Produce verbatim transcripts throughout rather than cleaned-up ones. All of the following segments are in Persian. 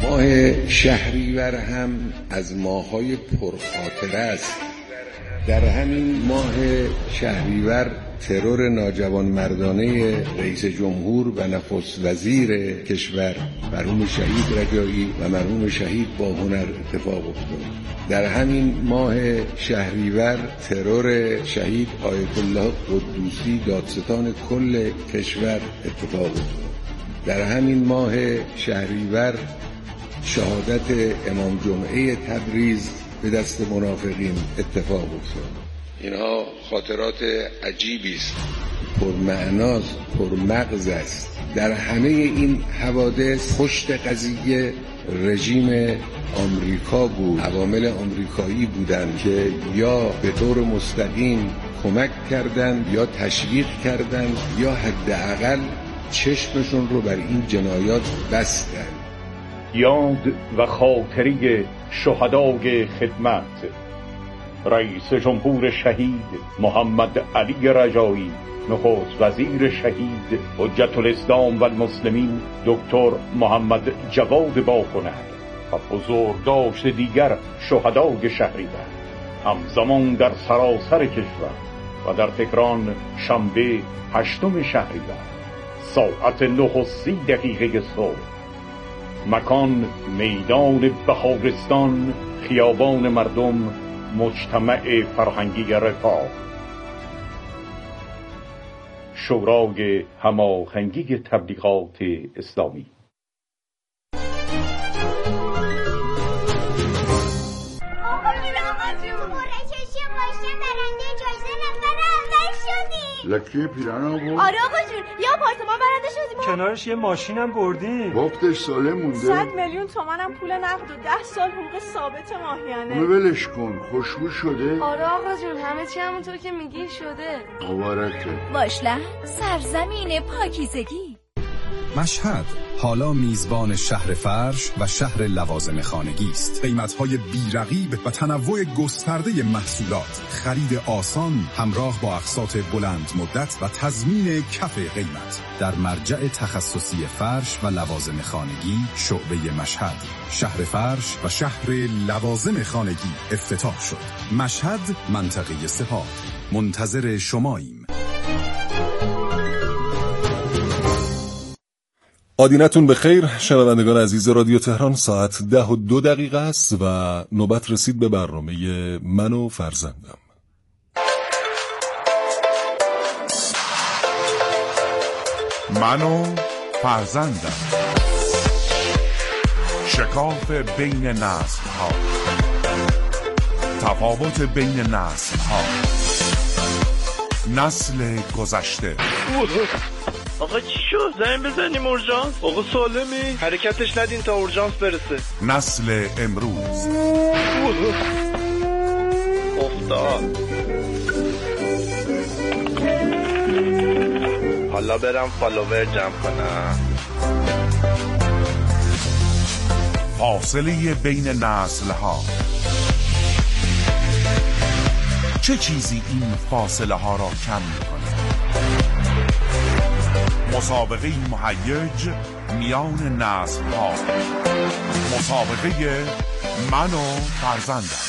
ماه شهریور هم از ماه‌های پرخاطره است. در همین ماه شهریور ترور ناجوانمردانه رئیس جمهور و نخست وزیر کشور مرحوم شهید رجایی و مرحوم شهید باهنر اتفاق افتاد. در همین ماه شهریور ترور شهید آیت الله قدوسی دادستان کل کشور اتفاق افتاد. در همین ماه شهریور شهادت امام جمعه تبریز به دست منافقین اتفاق افتاد. اینها خاطرات عجیبی است، پرمعناست، پرمغز است. در همه این حوادث پشت قضیه رژیم آمریکا بود، عوامل آمریکایی بودند که یا به طور مستقیم کمک کردند یا تشویق کردند یا حداقل چشمشون رو بر این جنایات بستند. یاد و خاطره شهدای خدمت رئیس جمهور شهید محمد علی رجایی، نخست وزیر شهید حجت الاسلام و المسلمین دکتر محمد جواد باهنر و بزرگداشت دیگر شهدای شهریور همزمان در سراسر کشور و در تهران شنبه هشتم شهریور ساعت نه و سی دقیقه صبح. مکان میدان بهارستان، خیابان مردم، مجتمع فرهنگی رفاه. شورای هماهنگی تبلیغات اسلامی. لکه پیرانا بود؟ آره آقا جون، یه آپارتمان برنده شدیم، کنارش یه ماشینم بردیم، وقتش سالم مونده. صد میلیون تومنم پول نقد و ده سال حقوق ثابت ماهیانه. اونو ولش کن، خوشبو شده؟ آره آقا جون، همه چی همونطور که میگی شده. مبارکه. واشلند، سرزمین پاکیزگی. مشهد حالا میزبان شهر فرش و شهر لوازم خانگی است. قیمت‌های بی‌رقیب و تنوع گسترده محصولات، خرید آسان همراه با اقساط بلند مدت و تضمین کف قیمت در مرجع تخصصی فرش و لوازم خانگی شعبه مشهد. شهر فرش و شهر لوازم خانگی افتتاح شد. مشهد، منطقه سپاه. منتظر شماییم. آدینتون به خیر شنوندگان عزیز رادیو تهران. ساعت ده و دو دقیقه است و نوبت رسید به برنامه من و فرزندم. من و فرزندم، شکاف بین نسل ها، تفاوت بین نسل ها، نسل گذشته. آقا چی شد؟ زنگ بزنیم اورژانس؟ آقا سالمی؟ حرکتش ندین تا اورژانس برسه. نسل امروز. افتاد. حالا برم فالوور جمع کنم. فاصله بین نسل ها. چه چیزی این فاصله ها را کم می‌کند؟ مسابقه مهیج میان نسل ها، مسابقه من و فرزندم.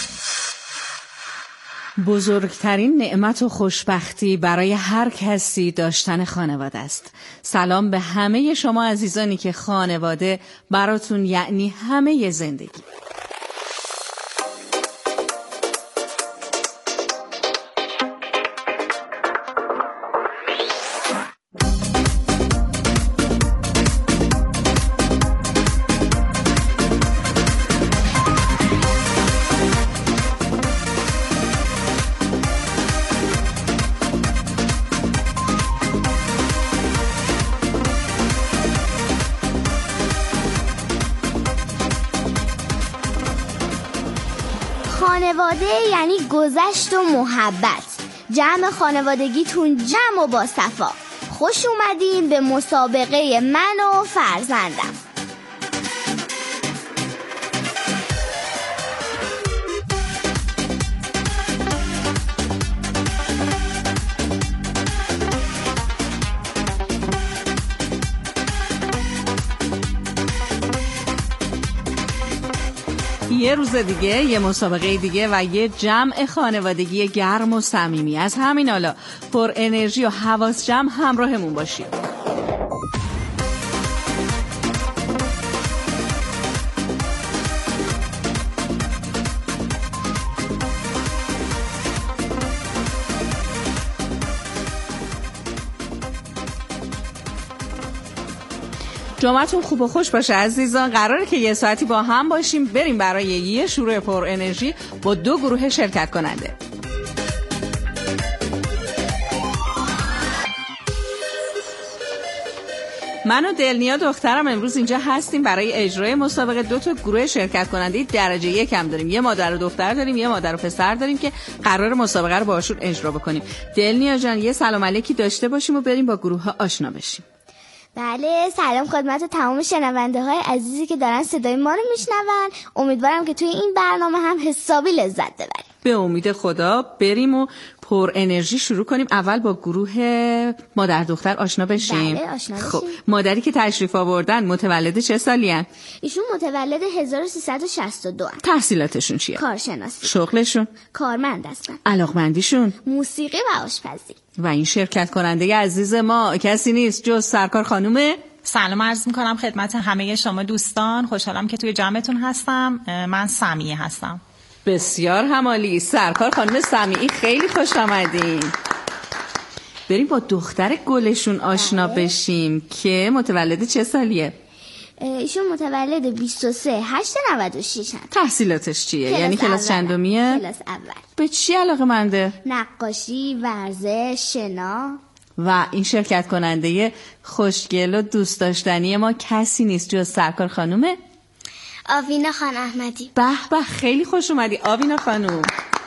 بزرگترین نعمت و خوشبختی برای هر کسی داشتن خانواده است. سلام به همه شما عزیزانی که خانواده براتون یعنی همه زندگی. خانواده یعنی گذشت و محبت. جمع خانوادگیتون جمع و با صفا. خوش اومدین به مسابقه من و فرزندم. یه روز دیگه، یه مسابقه دیگه و یه جمع خانوادگی گرم و صمیمی. از همین حالا پر انرژی و حواس جمع همراهمون باشید. جمعتون خوب و خوش باشه عزیزان. قراره که یه ساعتی با هم باشیم، بریم برای یه شروع پر انرژی با دو گروه شرکت کننده. من و دلنیا دخترم امروز اینجا هستیم برای اجرای مسابقه. دو تا گروه شرکت کننده درجه یک هم داریم، یه مادر و دختر داریم، یه مادر و پسر داریم که قرار مسابقه رو باشون اجرا بکنیم. دلنیا جان یه سلام علیکی داشته باشیم و بریم با گروه ها آشنا بشیم. بله، سلام خدمت تمام شنونده های عزیزی که دارن صدای ما رو میشنون. امیدوارم که توی این برنامه هم حسابی لذت ببریم. به امید خدا بریم و پر انرژی شروع کنیم. اول با گروه مادر دختر آشنا بشیم. بله، آشنا بشیم. خب مادری که تشریف آوردن متولد چه سالی هن؟ ایشون متولد هزار و سیصد و شصت و دو هن. تحصیلاتشون چیه؟ کارشناسی. شغلشون؟ کارمند هستن. علاقمندیشون؟ موسیقی و آشپزی. و این شرکت کننده عزیز ما کسی نیست جز سرکار خانومه. سلام عرض میکنم خدمت همه شما دوستان. خوشحالم که توی جمعتون هستم. من سمیه هستم. بسیار همالی. سرکار خانم سمیعی خیلی خوش آمدین. بریم با دختر گلشون آشنا بشیم که متولد چه سالیه؟ ایشون متولد بیست و سه هشت نود و شش هست. تحصیلاتش چیه؟ یعنی کلاس چندمیه؟ کلاس اول. به چی علاقه منده؟ نقاشی، ورزش، شنا. و این شرکت کننده خوشگل و دوست داشتنی ما کسی نیست جز سرکار خانومه آوینا خان احمدی. به به، خیلی خوش اومدی آوینا خانوم.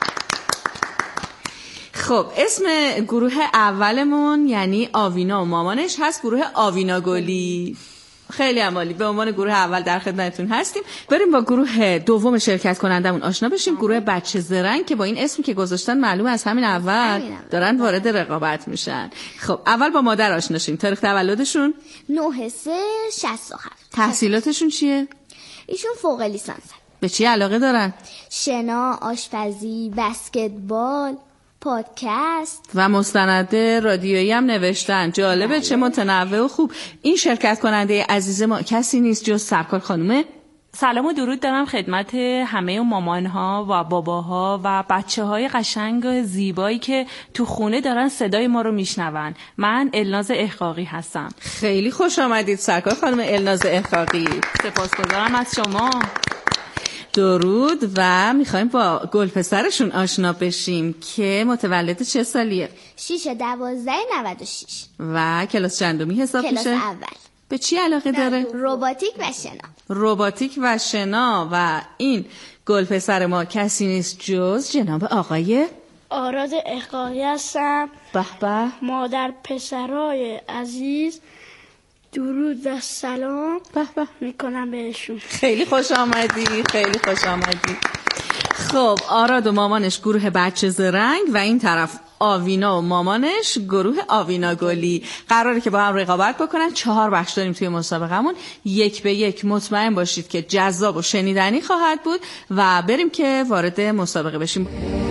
خب اسم گروه اولمون یعنی آوینا و مامانش هست گروه آوینا گلی. خیلی عالی. به عنوان گروه اول در خدمتتون هستیم. بریم با گروه دوم شرکت کنندمون آشنا بشیم. گروه بچه زرنگ که با این اسمی که گذاشتن معلومه از همین اول دارن وارد رقابت میشن. خب اول با مادر آشنا شیم. تاریخ تولدشون نه سه شصت و هفت. تحصیلاتشون چیه؟ ایشون فوق لیسانس. به چی علاقه دارن؟ شنا، آشپزی، بسکتبال، پادکست و مستند رادیویی هم نوشتن. جالبه. بله. چه متنوع و خوب. این شرکت کننده عزیز ما کسی نیست جز سرکار خانومه. سلام و درود دارم خدمت همه مامانها و باباها و بچه های قشنگ و زیبایی که تو خونه دارن صدای ما رو میشنون. من الناز احقاقی هستم. خیلی خوش آمدید سرکار خانم الناز احقاقی. سپاسگزارم از شما. درود. و میخوایم با گل پسرشون آشنا بشیم که متولد چه سالیه؟ شیش دوازده نود و شیش. و کلاس چندمی حساب میشه؟ کلاس اول. به چی علاقه داره؟ روباتیک و شنا. روباتیک و شنا. و این گل پسر ما کسی نیست جز جناب آقای آراد احقاقی هستم. به به. مادر پسرای عزیز درود و سلام به به میکنم بهشون. خیلی خوش آمدی. خیلی خوش آمدی. خب آراد و مامانش گروه بچه زرنگ و این طرف آوینا و مامانش گروه آوینا گلی. قراره که با هم رقابت بکنن. چهار بخش داریم توی مسابقمون. یک به یک مطمئن باشید که جذاب و شنیدنی خواهد بود. و بریم که وارد مسابقه بشیم.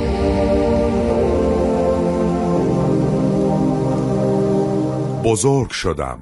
بزرگ شدم.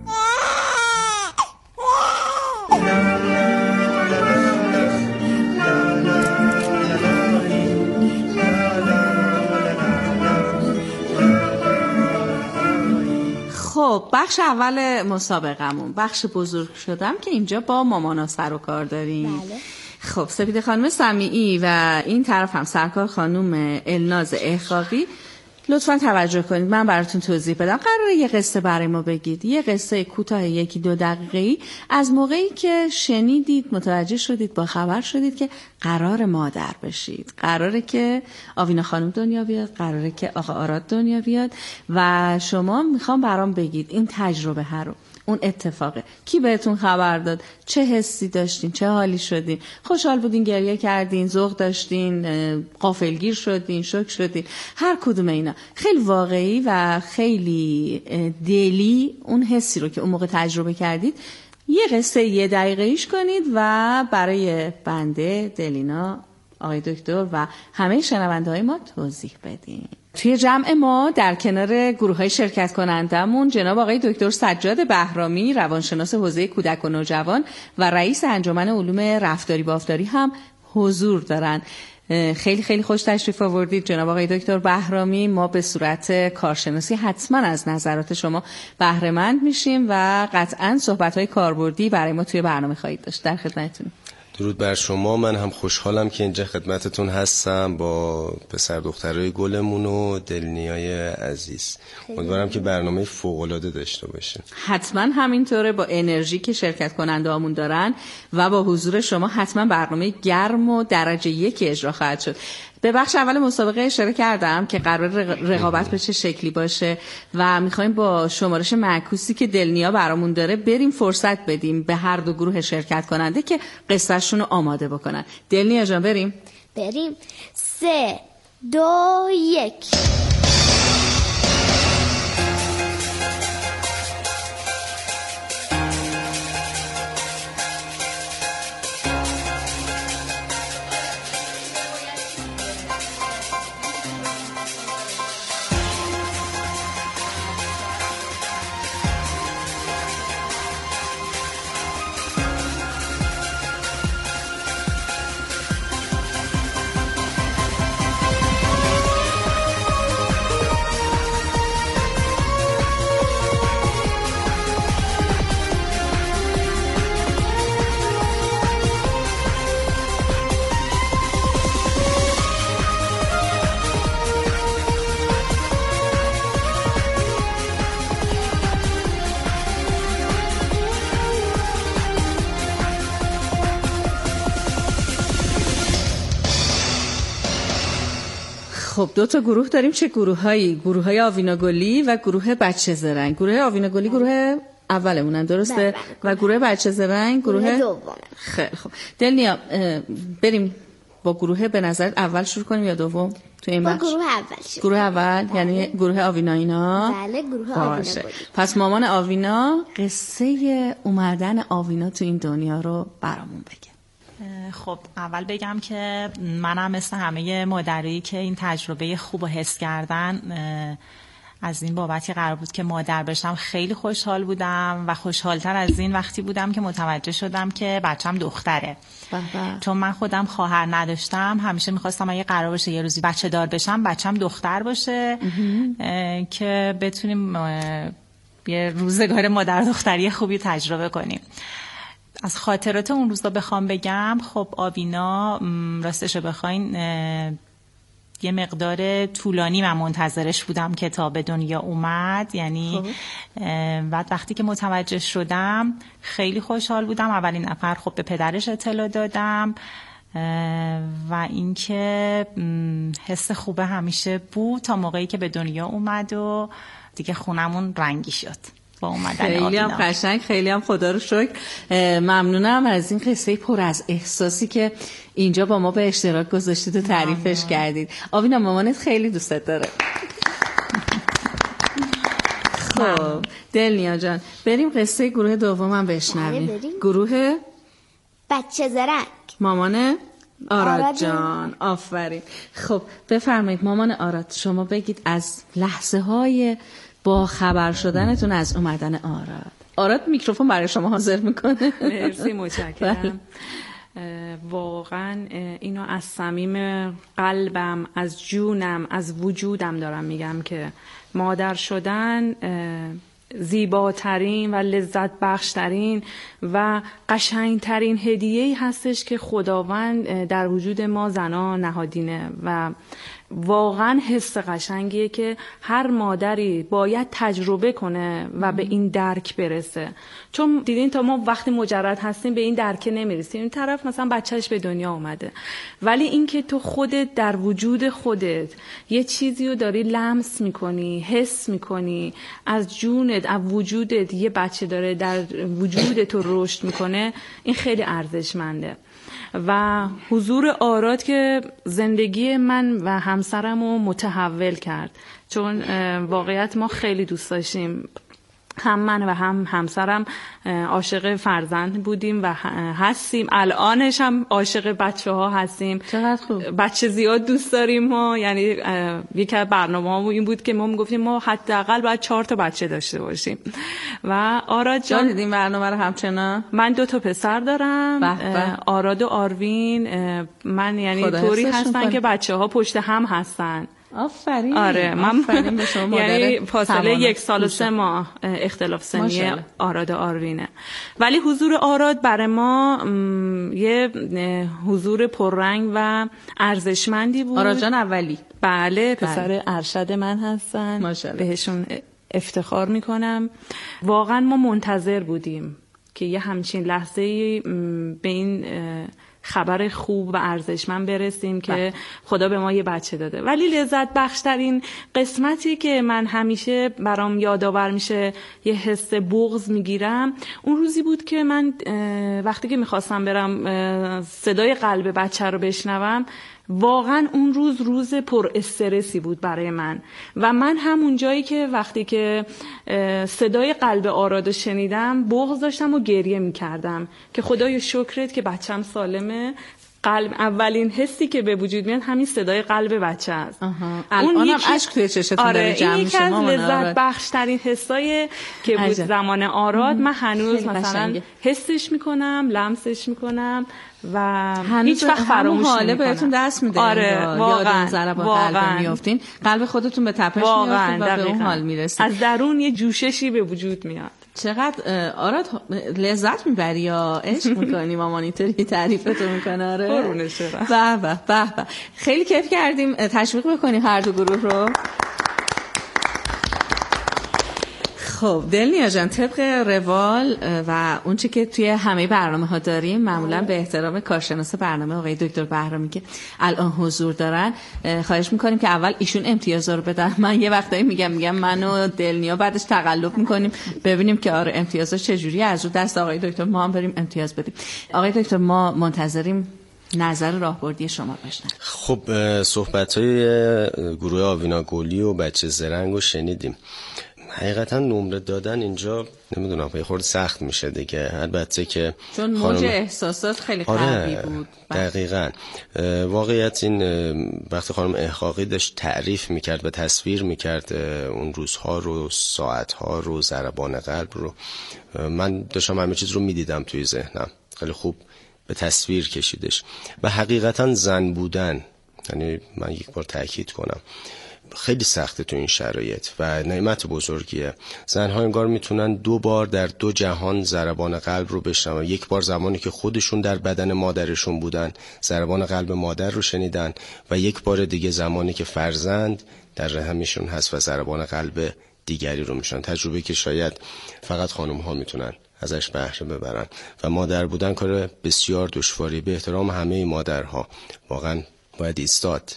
خب بخش اول مسابقمون بخش بزرگ شدم که اینجا با مامانا سر و کار داریم. بله. خب سپید خانم سمیعی و این طرف هم سرکار خانم الناز احقاقی لطفاً توجه کنید. من براتون توضیح بدم. قراره یه قصه برای ما بگید. یه قصه کوتاه یکی دو دقیقه‌ای از موقعی که شنیدید، متوجه شدید، با خبر شدید که قرار مادر بشید. قراره که آوینا خانم دنیا بیاد، قراره که آقا آراد دنیا بیاد و شما میخوام برام بگید این تجربه ها رو، اون اتفاقه. کی بهتون خبر داد؟ چه حسی داشتین؟ چه حالی شدین؟ خوشحال بودین، گریه کردین، ذوق داشتین، غافلگیر شدین، شوک شدین؟ هر کدوم اینا خیلی واقعی و خیلی دلی اون حسی رو که اون موقع تجربه کردید یه قصه یه دقیقه ایش کنید و برای بنده، دلینا، آقای دکتر و همه شنونده های ما توضیح بدین. توی جمع ما در کنار گروه های شرکت کنندمون جناب آقای دکتر سجاد بهرامی، روانشناس حوزه کودک و نوجوان و رئیس انجمن علوم رفتاری بافتاری هم حضور دارن. خیلی خیلی خوش تشریف آوردید جناب آقای دکتر بهرامی. ما به صورت کارشناسی حتما از نظرات شما بهره مند میشیم و قطعا صحبت‌های کاربردی برای ما توی برنامه خواهید داشت. در خدمتتونم. درود بر شما. من هم خوشحالم که اینجا خدمتتون هستم با پسر دخترای گلمون و دلنیای عزیز. امیدوارم که برنامه فوق‌العاده داشته باشه. حتما همینطوره. با انرژی که شرکت کننده هامون دارن و با حضور شما حتما برنامه گرم و درجه یکی اجرا خواهد شد. به بخش اول مسابقه اشاره کردم که قرار رقابت به چه شکلی باشه و میخوایم با شمارش معکوسی که دلنیا برامون داره بریم فرصت بدیم به هر دو گروه شرکت کننده که قصهشون رو آماده بکنن. دلنیا جان بریم؟ بریم. سه دو یک. خب دو تا گروه داریم. چه گروه هایی؟ گروه های آوینا گلی و گروه بچه زرنگ. گروه آوینا گلی گروه اولمونن درسته؟ و گروه بچه زرنگ گروه دوم. خیلی خب دلنیا بریم با گروه به نظر اول شروع کنیم یا دوم؟ تو این بخش گروه اول شروع. گروه اول بله. یعنی گروه آوینا اینا. بله گروه آوینا گلی. پس مامان آوینا قصه اومدن آوینا تو این دنیا رو برامون بگه. خب اول بگم که منم مثل همه مادرایی که این تجربه خوب و حس کردن از این بابتی قرار بود که مادر بشم خیلی خوشحال بودم و خوشحالتر از این وقتی بودم که متوجه شدم که بچم دختره. بابا. چون من خودم خواهر نداشتم، همیشه میخواستم اگه قرار باشه یه روزی بچه دار بشم بچم دختر باشه که بتونیم یه روزگار مادر دختری خوبی تجربه کنیم. از خاطرات اون روزا بخوام بگم، خب آوینا راستشو بخواین یه مقدار طولانی من منتظرش بودم که تا به دنیا اومد، یعنی بعد وقتی که متوجه شدم خیلی خوشحال بودم. اولین نفر خب به پدرش اطلاع دادم و اینکه حس خوبه همیشه بود تا موقعی که به دنیا اومد و دیگه خونمون رنگی شد با اومدن خیلی آوینا. هم قشنگ، خیلی هم خدا رو شکر. ممنونم از این قصه پر از احساسی که اینجا با ما به اشتراک گذاشتید و تعریفش کردید. آوینا مامانت خیلی دوستت داره. خب دلنیا جان بریم قصه گروه دومم بشنویم. گروه بچه زرنگ. مامان آراد جان. آفرین. خب بفرمایید مامان آراد، شما بگید از لحظه های با خبر شدنتون از اومدن آراد. آراد میکروفون برای شما حاضر میکنه. مرسی، متشکرم. واقعا اینو از صمیم قلبم، از جونم، از وجودم دارم میگم که مادر شدن زیباترین و لذت بخشترین و قشنگترین هدیه‌ای هستش که خداوند در وجود ما زنان نهادینه و واقعا حس قشنگیه که هر مادری باید تجربه کنه و به این درک برسه. چون دیدین تا ما وقتی مجرد هستیم به این درک نمیرسیم. این طرف مثلا بچهش به دنیا اومده، ولی این که تو خودت در وجود خودت یه چیزی رو داری لمس میکنی، حس میکنی، از جونت، از وجودت یه بچه داره در وجودت رو رشد میکنه، این خیلی ارزشمنده. و حضور آراد که زندگی من و همسرم رو متحول کرد، چون واقعیت ما خیلی دوست داشتیم هم من و هم همسرم عاشق فرزند بودیم و هستیم، الانش هم عاشق بچه ها هستیم. چقدر خوب. بچه زیاد دوست داریم ما، یعنی یکی از برنامه‌هامون این بود که ما میگفتیم ما حداقل باید چهار تا بچه داشته باشیم. و آراد جان دیدیم برنامه رو همچنان. من دو تا پسر دارم، بح بح. آراد و آروین. من یعنی طوری هستن که بچه ها پشت هم هستن. آفرین. آره من آفرین به شما. یعنی فاصله یک سال و سه ماه اختلاف سنی آراد و آروینه، ولی حضور آراد برای ما یه حضور پررنگ و ارزشمندی بود. آراد جان اولی. بله پسر بله. ارشد من هستن. ماشاءالله. بهشون افتخار میکنم. واقعا ما منتظر بودیم که یه همچین لحظه‌ای به این خبر خوب و ارزشمند برسیم که بله. خدا به ما یه بچه داده. ولی لذت بخشترین قسمتی که من همیشه برام یادآور میشه، یه حس بغض میگیرم، اون روزی بود که من وقتی که میخواستم برم صدای قلب بچه رو بشنوم، واقعا اون روز روز پر استرسی بود برای من و من همون جایی که وقتی که صدای قلب آراد شنیدم بغض داشتم و گریه میکردم که خدای شکرت که بچم سالمه. قلب اولین حسی که به وجود میاد همین صدای قلب بچه است. الان هم اشک توی چشتون آره داره جمع میشه. آره این یکی از لذت بخش ترین حسای که بود زمان آراد. من هنوز مثلا حسش میکنم، لمسش میکنم و هیچ وقت فراموش نمی‌کنم. حاله بهتون دست میده. آره واقعا ضربان قلب میافتین، قلب خودتون به تپش میافته و به اون حال میرسید. از درون یه جوششی به وجود میاد. چقدر آراد لذت میبری یا عشق میکنی؟ مامانی طوری تعریفتو میکنه. آره قربونش برم. به به به به. خیلی کیف کردیم. تشویق بکنیم هر دو گروه رو. خب دلنیا جان، طبق روال و اون چه که توی همه برنامه ها داریم، معمولا به احترام کارشناس برنامه آقای دکتر بهرامی که الان حضور دارن خواهش میکنیم که اول ایشون امتیاز رو بدن. من یه وقتایی میگم میگم من و دلنیا بعدش تقلب میکنیم ببینیم که آره امتیازا چجوریه، از رو دست آقای دکتر ما هم بریم امتیاز بدیم. آقای دکتر ما منتظریم نظر راهبردی شما بشنویم. خب صحبت‌های گروه آوینا گلی و بچه زرنگ رو شنیدیم. حقیقتا نمره دادن اینجا نمیدونم یه خورده سخت میشه دیگه، البته که چون موج احساسات خیلی قوی آره بود. دقیقاً. واقعیت این وقتی خانم احقاقی داشت تعریف میکرد و تصویر میکرد اون روزها رو، ساعتها رو، ضربان قلب رو، من داشتم همه چیز رو میدیدم توی ذهنم، خیلی خوب به تصویر کشیدش. و حقیقتا زن بودن، یعنی من یک بار تاکید کنم، خیلی سخته تو این شرایط و نعمت بزرگیه. زنها انگار میتونن دو بار در دو جهان ضربان قلب رو بشنون. یک بار زمانی که خودشون در بدن مادرشون بودن ضربان قلب مادر رو شنیدن و یک بار دیگه زمانی که فرزند در رحمشون هست و ضربان قلب دیگری رو میشن. تجربه که شاید فقط خانم ها میتونن ازش بهره ببرن و مادر بودن کار بسیار دشواری. به احترام همه مادرها واقعا باید ایستاد.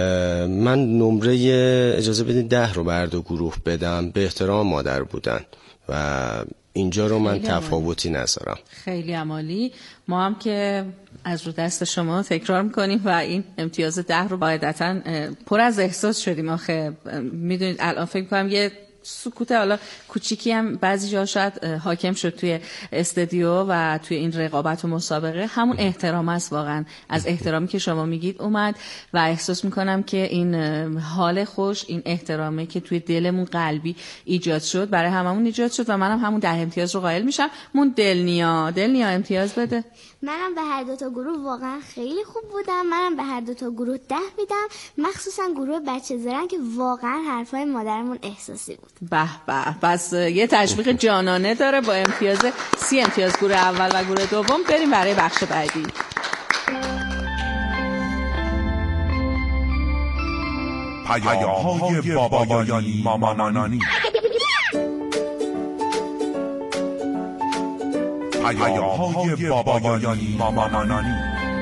من نمره اجازه بدید ده رو بر دو گروه بدم به احترام مادر بودن و اینجا رو من تفاوتی نذارم. خیلی عالی. ما هم که از رو دست شما تکرار میکنیم و این امتیاز ده رو قاعدتاً پر از احساس شدیم. آخه میدونید الان فکر کنم یه سکوت حالا کوچیکی هم بعضی جا شاید حاکم شد توی استودیو و توی این رقابت و مسابقه. همون احترام است، واقعا از احترامی که شما میگید اومد و احساس میکنم که این حال خوش، این احترامی که توی دلمون قلبی ایجاد شد برای هممون ایجاد شد و منم هم همون ده امتیاز رو قائل میشم. مون دلنیا دلنیا امتیاز بده. منم به هر دو تا گروه واقعا خیلی خوب بودم. منم به هر دو تا گروه ده میدم، مخصوصا گروه بچه زرنگ که واقعا حرفای مادرمون احساسی بود. به به. پس یه تشویق جانانه داره با امتیاز سی امتیاز گروه اول و گروه دوم. بریم برای بخش بعدی. پیام‌های بابایانی مامانانی. پیام‌های بابایانی مامانانی.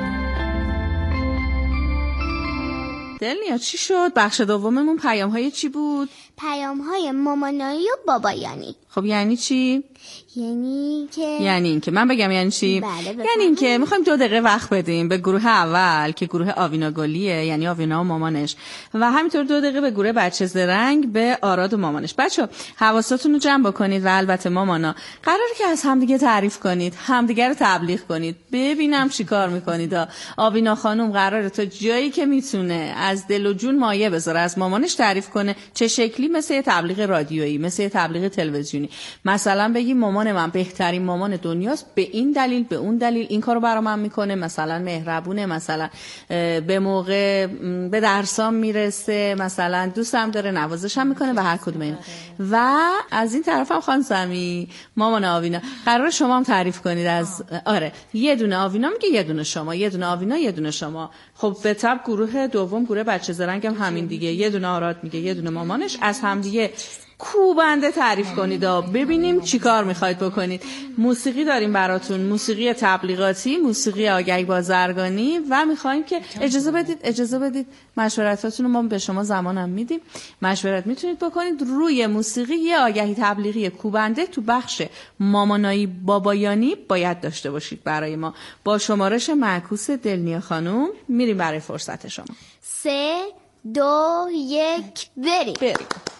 دلنیا چی شد؟ بخش دوممون پیام‌های چی بود؟ پیام‌های مامانایی و بابایانی. خب یعنی چی؟ یعنی که یعنی اینکه من بگم یعنی چی؟ بله یعنی اینکه میخوایم دو دقیقه وقت بدیم به گروه اول که گروه آوینا گلیه، یعنی آوینا و مامانش، و همینطور دو دقیقه به گروه بچه زرنگ به آراد و مامانش. بچه‌ها حواستون رو جمع بکنید و البته مامانا قراره که از همدیگه تعریف کنید، همدیگه رو تبلیغ کنید، ببینم چیکار میکنید. آوینا خانم قراره تا جایی که میتونه از دل و جون مایه بذاره از مامانش تعریف کنه، چه شکلی؟ مثل یه تبلیغ رادیویی، مثل یه تبلیغ تلویزیونی. مثلا بگی مامان من بهترین مامان دنیاست، به این دلیل به اون دلیل این کارو برام من میکنه، مثلا مهربونه، مثلا به موقع به درسام میرسه، مثلا دوستم داره، نوازشم میکنه و هر کدوم اینا. و از این طرفم خانم سمی مامان آوینا قرار شما هم تعریف کنید از آره یه دونه آوینا میگه، یه دونه شما، یه دونه آوینا، یه دونه شما. خب به طب گروه دوم گروه بچه زرنگ هم همین دیگه، یه دونه آراد میگه، یه دونه مامانش. از هم دیگه کوبنده تعریف کنید و ببینیم چی کار میخواید بکنید. موسیقی داریم براتون، موسیقی تبلیغاتی، موسیقی آگهی بازرگانی، و میخوایم که اجازه بدید اجازه بدید مشورتاتون رو ما به شما زمانم میدیم، مشورت میتونید بکنید روی موسیقی. یه آگهی تبلیغی کوبنده تو بخش مامانایی بابایانی باید داشته باشید برای ما. با شمارش معکوس دلنیا خانوم میریم برای فرصت شما. سه دو یک بریم بریم.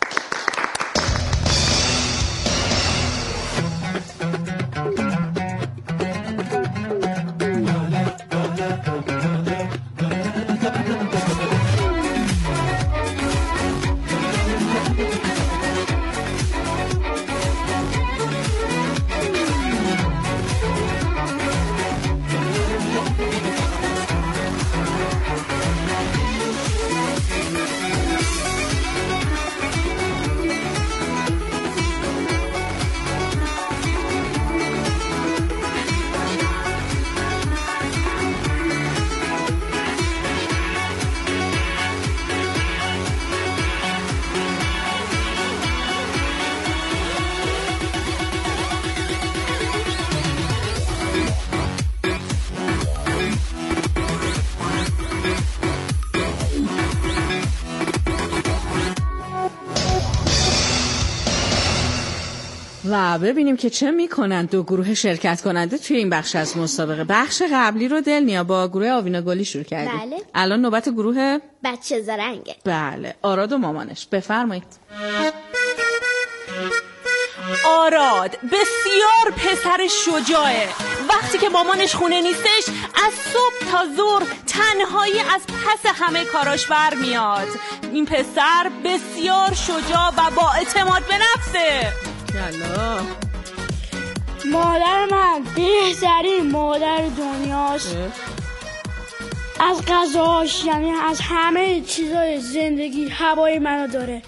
و ببینیم که چه میکنن دو گروه شرکت کننده توی این بخش از مسابقه. بخش قبلی رو دلنیا با گروه آوینا گلی شروع کردیم. بله. الان نوبت گروه بچه زرنگه. بله، آراد و مامانش. بفرمایید. آراد بسیار پسر شجاعه. وقتی که مامانش خونه نیستش از صبح تا ظهر تنهایی از پس همه کاراش برمیاد. این پسر بسیار شجاع و با اعتماد به نفسه. یالا. مادر من بهترین مادر دنیاست. از غذاش، یعنی از همه چیزای زندگی هوای منو داره،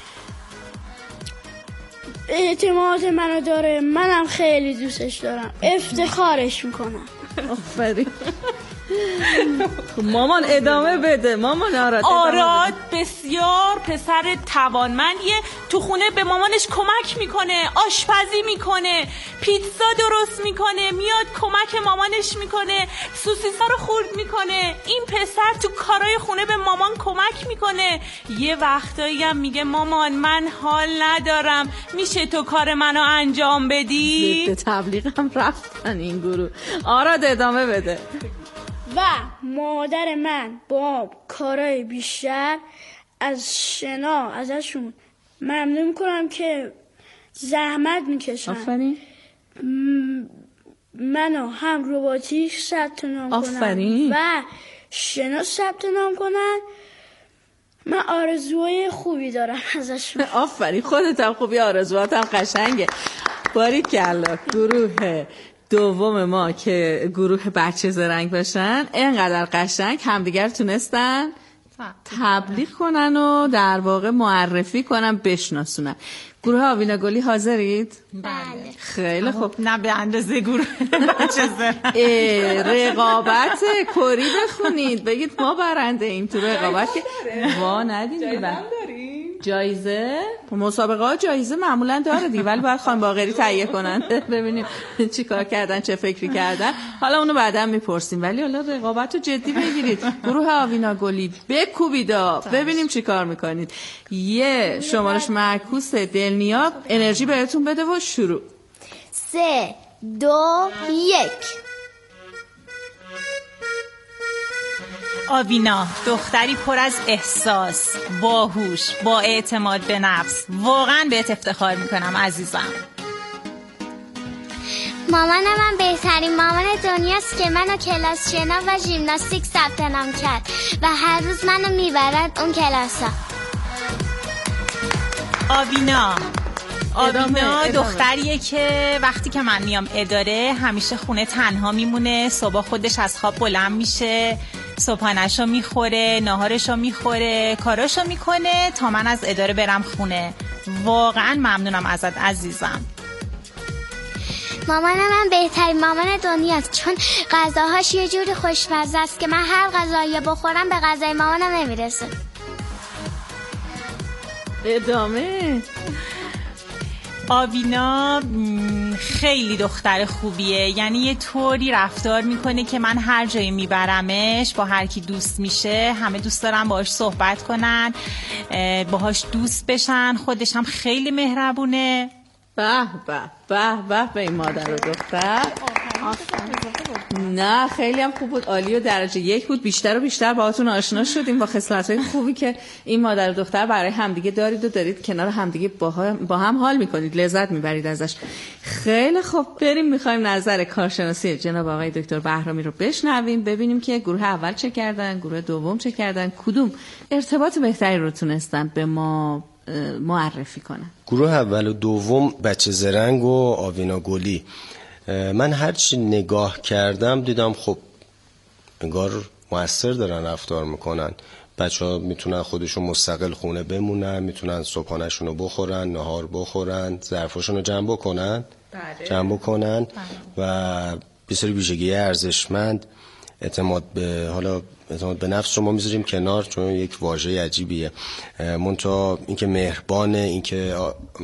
اعتماد منو داره، منم خیلی دوستش دارم، افتخارش میکنم. آفرین. مامان ادامه بده. مامان آراد آراد بسیار پسر توانمندیه. تو خونه به مامانش کمک میکنه، آشپزی میکنه، پیتزا درست میکنه، میاد کمک مامانش میکنه، سوسیسا رو خورد میکنه. این پسر تو کارهای خونه به مامان کمک میکنه. یه وقتایی هم میگه مامان من حال ندارم، میشه تو کار منو انجام بدی؟ ضد تبلیغ هم رفتن این گروه. آراد ادامه بده. و مادر من با کارهای بیشتر از شنا ازشون ممنون میکنم که زحمت میکشن. آفرین. منو هم رباتیک ثبت نام کنن و شنا ثبت نام کنن. من آرزوهای خوبی دارم ازشون. آفرین. خودت هم خوبی، آرزوات هم قشنگه. باریکلا. گروه دوم ما که گروه بچه زرنگ باشن اینقدر قشنگ همدیگر تونستن تبلیغ کنن و در واقع معرفی کنن، بشناسونن. گروه آوینا گلی حاضرید؟ بله. خیلی خوب. نه به اندازه گروه بچه زرنگ. رقابت کری بخونید، بگید ما برنده ایم تو رقابت که وا ندید. جایزه مسابقه ها جایزه معمولا داره دیگه، ولی باید خانم باقری تهیه کنن ببینیم چی کار کردن، چه فکری کردن. حالا اونو بعدا میپرسیم، ولی حالا رقابت رو جدی بگیرید. گروه آوینا گلی بکوبیدا ببینیم چی کار میکنید. یه شمارش معکوس دلنیا انرژی بهتون بده و شروع. سه دو یک. آوینا دختری پر از احساس، باهوش، با اعتماد به نفس. واقعا بهت افتخار میکنم عزیزم. مامان من بهترین مامان دنیاست که منو کلاس شنا و ژیمناستیک ثبت نام کرد و هر روز منو میبرد اون کلاسا. آوینا آوینا دختریه که وقتی که من میام اداره همیشه خونه تنها میمونه. صبح خودش از خواب بلند میشه، صبحانه‌شو میخوره، ناهارشو میخوره، کاراشو میکنه تا من از اداره برم خونه. واقعا ممنونم ازت عزیزم. مامان من بهترین مامان دنیاست چون غذاهاش یه جوری خوشمزه است که من هر غذایی بخورم به غذای مامانم نمیرسه. ادامه. آوینا خیلی دختر خوبیه، یعنی یه طوری رفتار میکنه که من هر جایی میبرمش با هر کی دوست میشه همه دوست دارن باهاش صحبت کنن، باهاش دوست بشن. خودش هم خیلی مهربونه. به به به به به این مادر و دختر. نه خیلی هم خوب بود، عالی و درجه یک بود. بیشتر و بیشتر باهاتون آشنا شدیم با خصلت‌های خوبی که این مادر و دختر برای همدیگه دارید و دارید کنار همدیگه با هم حال میکنید، لذت میبرید ازش. خیلی خوب، بریم میخوایم نظر کارشناسی جناب آقای دکتر بهرامی رو بشنویم، ببینیم که گروه اول چه کردن، گروه دوم چه کردن، کدوم ارتباط بهتری رو تونستن به ما معرفی کنن. گروه اول و دوم بچه زرنگ و آوینا گلی. من هرچی نگاه کردم دیدم خب انگار موثر دارن رفتار میکنن. بچه ها میتونن خودشون مستقل خونه بمونن، میتونن صبحانه‌شون رو بخورن، نهار بخورن، ظرفاشون رو جمع بکنن بله. جمع بکنن بله. و بسیاری ویژگی ارزشمند. اعتماد به حالا اعتماد به نفس رو ما میذاریم کنار چون یک واژه عجیبیه، منتها اینکه مهربانه، اینکه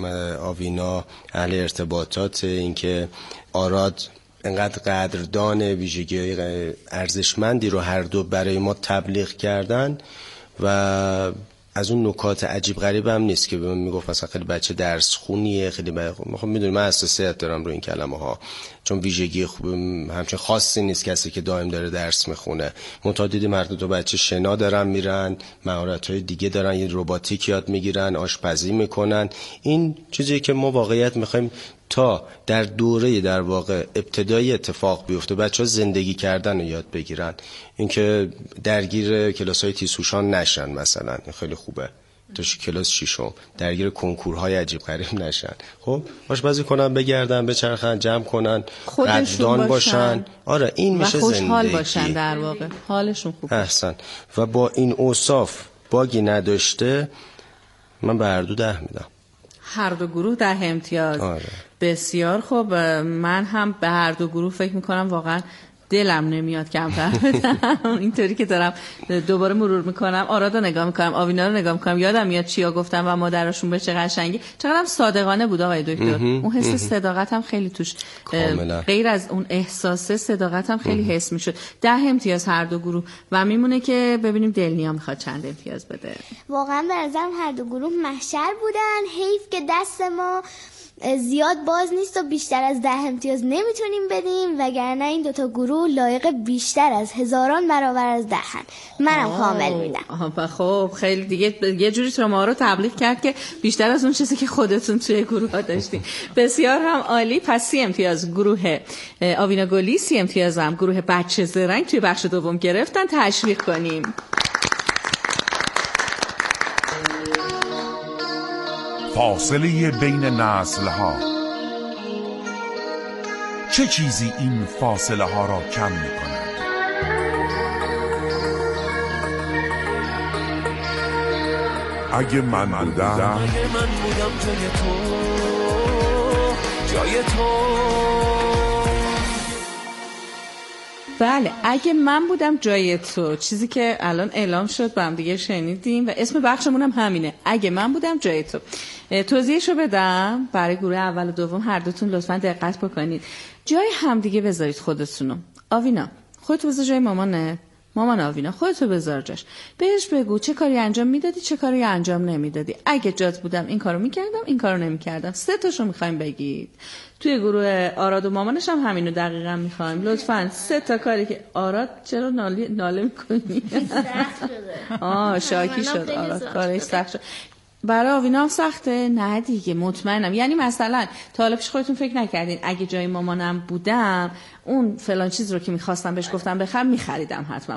آوینا اهل ارتباطات، اینکه آراد انقدر قدردان ویژگی ارزشمندی رو هر دو برای ما تبلیغ کردن و از اون نکات عجیب غریب هم نیست که به من میگفت مثلا خیلی بچه درس خونیه، خیلی ب... خب میدونی من حساسیت دارم رو این کلمه ها چون ویژگی خوب همچین خاصی نیست کسی که دائم داره درس میخونه. منتها دیدیم هر دو بچه شنا دارن میرن، مهارت‌های دیگه دارن، یه رباتیک یاد میگیرن، آشپزی میکنن. این چیزی که ما واقعیت میخوایم تا در دوره در واقع ابتدایی اتفاق بیفته، بچه‌ها زندگی کردن رو یاد بگیرن، اینکه درگیر کلاس‌های تیزهوشان نشن مثلا. این خیلی خوبه تا کلاس ششم درگیر کنکورهای عجیب غریب نشن. خب آشپزی کنن، بگردن، بچرخن، جمع کنن، قدردان باشن. آره این میشه زندگی. و خوشحال باشن در واقع، حالشون خوب. احسن. و با این اوصاف باگی نداشته من به هر دو ده میدم. هر دو گروه ده امتیاز. آره. بسیار خوب. من هم به هر دو گروه فکر میکنم واقعا دلم نمیاد کمتر بدم. اینطوری که دارم دوباره مرور میکنم، آرادا نگاه میکنم، آوینا رو نگاه میکنم، یادم میاد چیا گفتم و مادرشون به چه قشنگی، چقدرم صادقانه بود آقای دکتر. اون حس صداقت هم خیلی توش کاملا. غیر از اون احساس صداقت هم خیلی حس میشد. ده امتیاز هر دو گروه و میمونه که ببینیم دلنیا میخواد چند امتیاز بده. واقعا به نظرم هر دو گروه محشر بودن. حیف که دست ما زیاد باز نیست و بیشتر از ده امتیاز نمیتونیم بدیم، وگرنه این دوتا گروه لایق بیشتر از هزاران برابر از دهن. منم کامل میدم. خب خیلی دیگه یه جوری شما رو تبلیغ کرد که بیشتر از اون چیزی که خودتون توی گروه ها داشتین. بسیار هم عالی. پس سی امتیاز گروه آوینا گلی، سی امتیاز هم گروه بچه زرنگ توی بخش دوم گرفتن. تشویق کنیم. فاصله بین نسل‌ها. چه چیزی این فاصله ها را کم می‌کند؟ اگه من بودم اگه من بودم جای تو جای تو بله اگه من بودم جای تو، چیزی که الان اعلام شد با هم دیگه شنیدیم و اسم بخشمون هم همینه، اگه من بودم جای تو. توضیحشو بدم برای گروه اول و دوم، هر دوتون لطفا دقت بکنید، جای همدیگه بذارید خودتونو. آوینا خودت بذار جای مامانت، مامان آوینا خودتو بذار جاش، بهش بگو چه کاری انجام میدادی چه کاری انجام نمیدادی. اگه جات بودم این کارو میکردم این کارو نمیکردم. سه تاشو میخوایم بگید. توی گروه آراد و مامانش هم همینو دقیقاً میخوایم. لطفاً سه تا کاری که آراد چرا ناله ناله میکنی؟ سخت شده. آه شاکی شد آراد، کارش سخت شد. برای آوینا هم سخته؟ نه دیگه مطمئنم. یعنی مثلا تا حالا پیش خودتون فکر نکردین اگه جای مامانم بودم اون فلان چیز رو که میخواستم بهش گفتم بخرم میخریدم حتما.